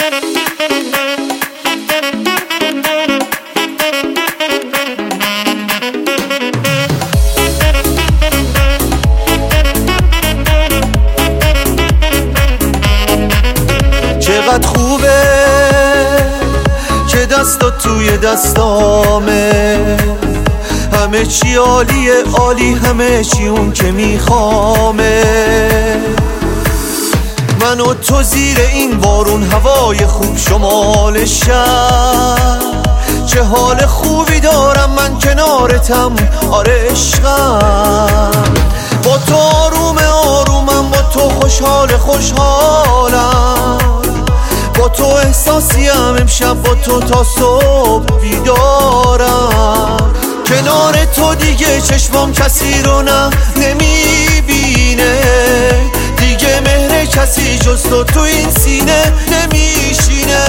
چقدر خوبه که دستات توی دستامه، همه چی عالیه عالی، همه چی اون که میخوامه. من و تو زیر این بارون، هوای خوب شمال شهر، چه حال خوبی دارم من کنارتم، آره عشقم. با تو آروم آرومم، با تو خوشحال خوشحالم، با تو احساسیم امشب، با تو تا صبح بیدارم. کنار تو دیگه چشمام کسی رو نه نمیبینه، دیگه مهر کسی جز تو این سینه نمیشینه.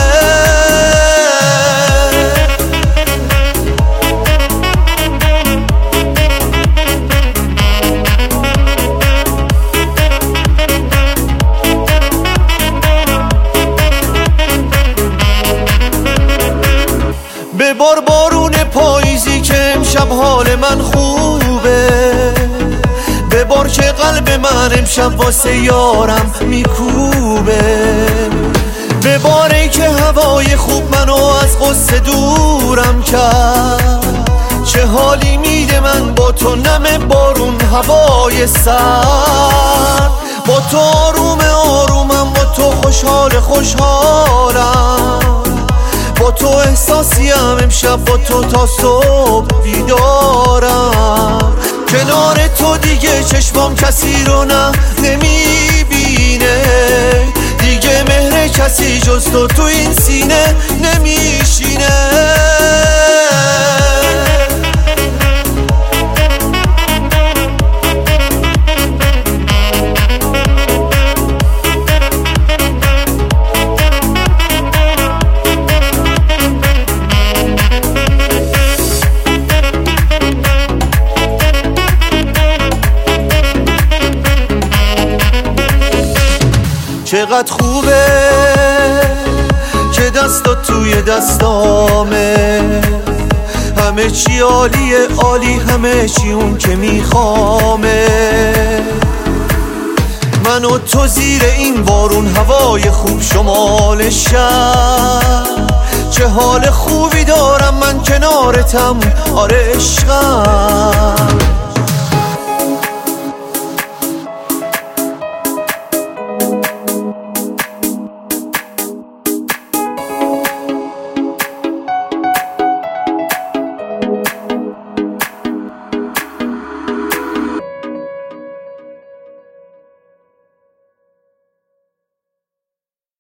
ببار بارون پاییزی که امشب حال من خوبه، ببار که قلب من امشب واسه یارم میکوبه. بباره که هوای خوب منو از غصه دورم کرد، چه حالی میده من با تو نم بارون هوای سرد. با تو آروم آرومم، با تو خوشحال خوشحالم، با تو احساسیم امشب، با تو تا صبح بیدارم. کنار تو دیگه چشمام کسی رو نه نمیبینه، دیگه مهر کسی جز تو این سینه نمیشینه. چقدر خوبه که دستات توی دستامه، همه چی عالیه عالی، همه چی اون که میخوامه. من و تو زیر این بارون، هوای خوب شمال شهر، چه حال خوبی دارم من کنارتم، آره عشقم.